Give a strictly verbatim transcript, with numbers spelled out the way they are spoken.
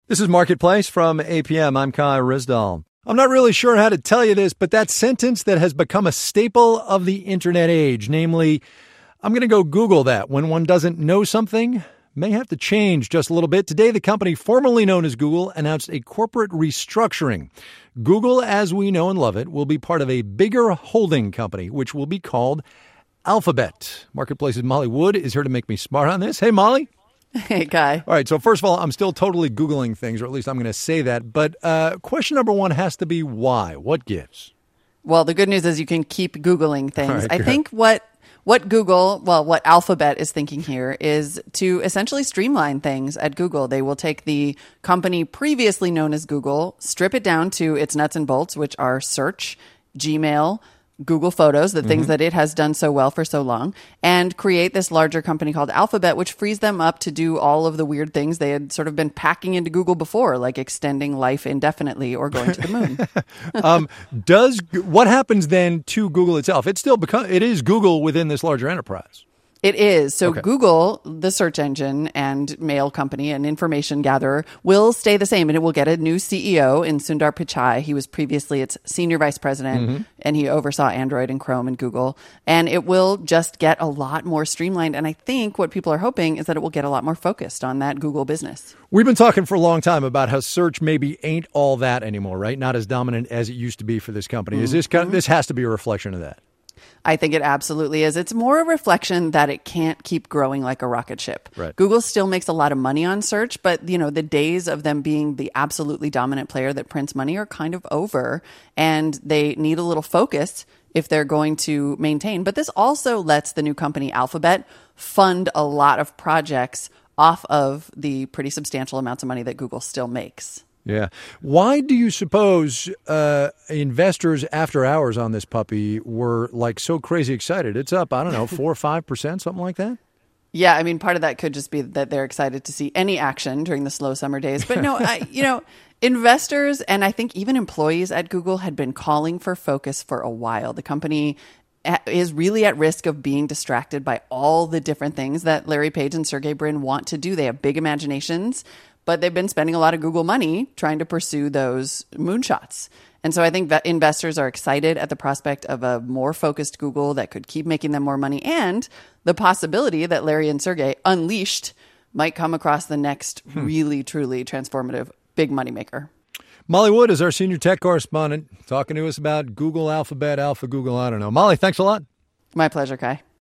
This is Marketplace from A P M. I'm Kai Risdall. I'm not really sure how to tell you this, but that sentence that has become a staple of the internet age, namely, I'm going to go Google that when one doesn't know something, may have to change just a little bit. Today, the company formerly known as Google announced a corporate restructuring. Google, as we know and love it, will be part of a bigger holding company, which will be called Alphabet. Marketplace's Molly Wood is here to make me smart on this. Hey, Molly. Hey, Guy. All right, so first of all, I'm still totally Googling things, or at least I'm going to say that. But uh, question number one has to be why? What gives? Well, the good news is you can keep Googling things. Right, I think what what Google, well, what Alphabet is thinking here is to essentially streamline things at Google. They will take the company previously known as Google, strip it down to its nuts and bolts, which are search, Gmail, Google Photos, the things mm-hmm. that it has done so well for so long, and create this larger company called Alphabet, which frees them up to do all of the weird things they had sort of been packing into Google before, like extending life indefinitely or going to the moon. um, does what happens then to Google itself? It still become it is Google within this larger enterprise. It is. So Okay. Google, the search engine and mail company and information gatherer, will stay the same, and it will get a new C E O in Sundar Pichai. He was previously its senior vice president, mm-hmm. and he oversaw Android and Chrome and Google. And it will just get a lot more streamlined. And I think what people are hoping is that it will get a lot more focused on that Google business. We've been talking for a long time about how search maybe ain't all that anymore, right? Not as dominant as it used to be for this company. Mm-hmm. Is this kind of, this has to be a reflection of that? I think it absolutely is. It's more a reflection that it can't keep growing like a rocket ship. Right. Google still makes a lot of money on search, but you know, the days of them being the absolutely dominant player that prints money are kind of over, and they need a little focus if they're going to maintain. But this also lets the new company Alphabet fund a lot of projects off of the pretty substantial amounts of money that Google still makes. Yeah. Why do you suppose uh, investors after hours on this puppy were like so crazy excited? It's up, I don't know, four or five percent, something like that? Yeah, I mean, part of that could just be that they're excited to see any action during the slow summer days. But no, I, you know, investors and I think even employees at Google had been calling for focus for a while. The company is really at risk of being distracted by all the different things that Larry Page and Sergey Brin want to do. They have big imaginations, but they've been spending a lot of Google money trying to pursue those moonshots. And so I think that investors are excited at the prospect of a more focused Google that could keep making them more money, and the possibility that Larry and Sergey unleashed might come across the next hmm. really, truly transformative big moneymaker. Molly Wood is our senior tech correspondent talking to us about Google, Alphabet, Alpha Google. I don't know. Molly, thanks a lot. My pleasure, Kai.